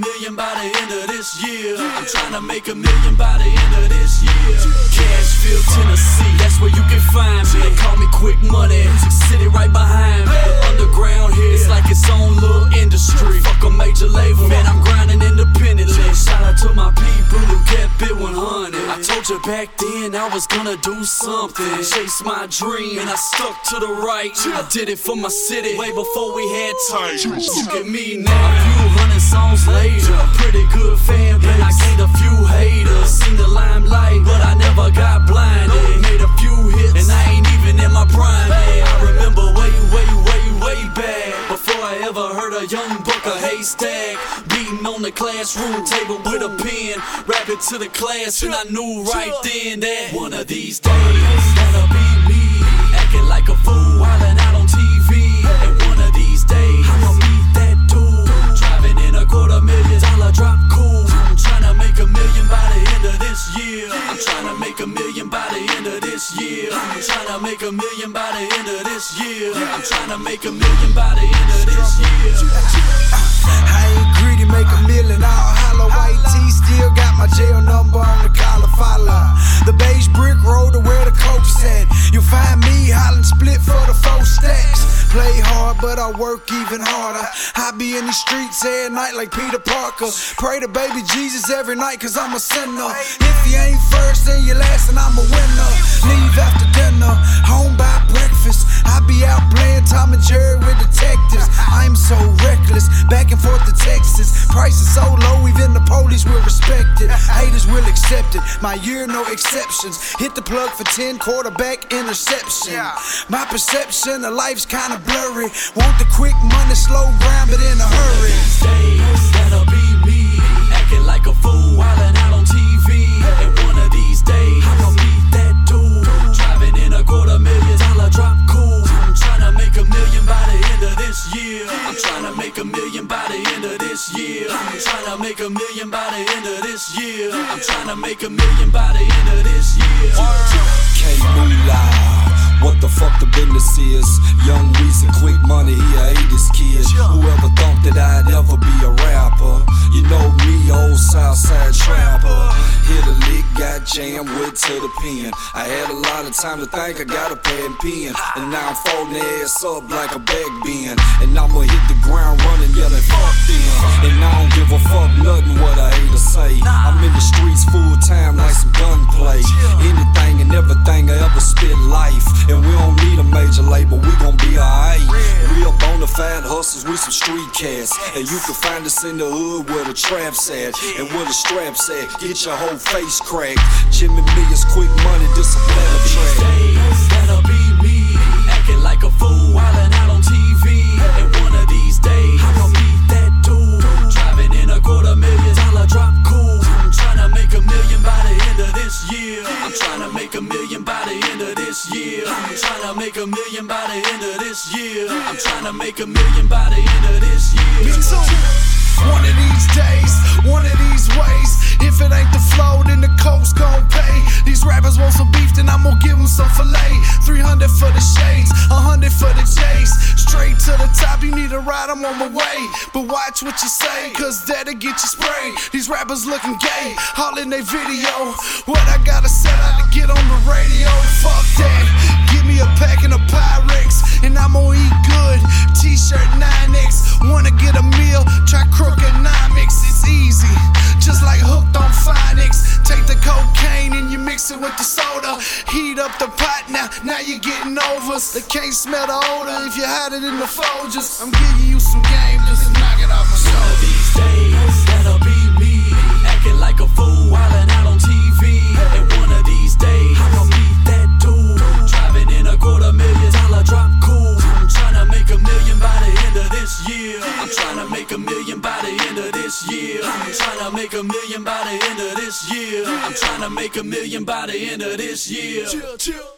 million by the end of this year. I'm tryna make $1 million by the end of this year. Cashville, Tennessee, that's where you can find me. They call me Quick Money, Music City right behind me. The underground here, it's like its own little industry. Fuck a major label, man, I'm grinding independently. Shout out to my people who kept it 100. I told you back then I was gonna do something, chase my dream, and I stuck to the right. I did it for my city, way before we had time. Look at me now, a few hundred songs later, pretty good fan base. I gained a few haters, seen the limelight, but I never got blinded. Made a few hits, and I ain't even in my prime yet. I remember way back, before I ever heard a young buck or haystack, beating on the classroom table with a pen, rapping to the class, and I knew right then that one of these days that'll be me, acting like a fool, wildin' out on TV. And one of these days I'ma meet that dude, driving in a $250,000 drop cool. I'm tryna make $1 million by the end of this year. I'm tryna make $1 million by the end of this year. I'm tryna make $1 million by the end of this year. I'm tryna make $1 million by the end of this year. I ain't greedy, make $1 million, all hollow white tee. Still got my jail number on the collar, follow the beige brick road to where the coach at. You'll find me hollering split for the 4 stacks. Play hard, but I work even harder. I be in these streets every night like Peter Parker. Pray to baby Jesus every night, cause I'm a sinner. If you ain't first, then you last, and I'm a winner. Leave after dinner, home by breakfast. I be out playing Tom and Jerry with detectives. I'm so reckless, back and forth to Texas. Price is so low, even the police will respect it. Haters will accept it, my year no exceptions. Hit the plug for 10 quarterback interception. My perception of life's kinda blurry. Want the quick money, slow grind, but in a hurry. These days, that'll be me, acting like a fool, wildin' out on TV. And one of these days I'ma meet that dude, driving in a $250,000 drop cool. I'm tryna make $1 million by the end of this year. I'm tryna make $1 million by the end of this year. I'm tryna make $1 million by the end of this year. I'm tryna make $1 million by the end of this year. K-Moolah, what the fuck the business is? Young Weezy, Quick Money, he a 80s kid. Whoever thought that I'd ever be a rapper? You know me, old Southside trapper. Hit a lick, got jammed, went to the pen. I had a lot of time to think, I got a pad and pen. And now I'm folding their ass up like a back bend. And I'ma hit the ground running, yelling fuck them. And I don't give a fuck nothing what I hate to say. I'm in the streets full time like some gunplay. Anything and everything I ever spit life. And we don't need a major label, we gon' be alright. Real bonafide hustlers, we some street cats. And you can find us in the hood where the trap's at, and where the strap's at. Get your whole face cracked. Jimmy Millions, Quick Money, this a better track. That'll be me, acting like a fool, wildin' out on TV. And one of these days I'ma meet that dude, driving in a $250,000 drop cool. I'm tryna make $1 million by the end of this year. I'm tryna make $1 million by the end of this year. I'm tryna make $1 million by the end of this year. I'm tryna make $1 million by the end of this year. Me too. One of these days, one of these ways. If it ain't the flow, then the coast gon' pay. These rappers want some beef, then I'm gon' give them some filet. 300 for the shades, 100 for the J's. Straight to the top, you need a ride, I'm on my way. But watch what you say, cause that'll get you sprayed. These rappers looking gay, all in their video. What I gotta set out to get on the radio, fuck that. Give me a pack and a Pyrex, and I'm gon' eat good. T-shirt 9X, wanna get a meal, try Crookonomics, it's easy. Just like hooked on phonics. Take the cocaine and you mix it with the soda. Heat up the pot now you're getting overs. They can't smell the odor if you hide it in the Folgers. I'm giving you some game, just knock it off my shoulder. One of these days, that'll be me, acting like a fool, wildin' out on TV. And one of these days I'ma meet that dude, driving in a $250,000 drop cool. I'm tryna make $1 million by the end of this year. I'm tryna make $1 million by the end of this year. I'm tryna make $1 million by the end of this year. I'm tryna make $1 million by the end of this year.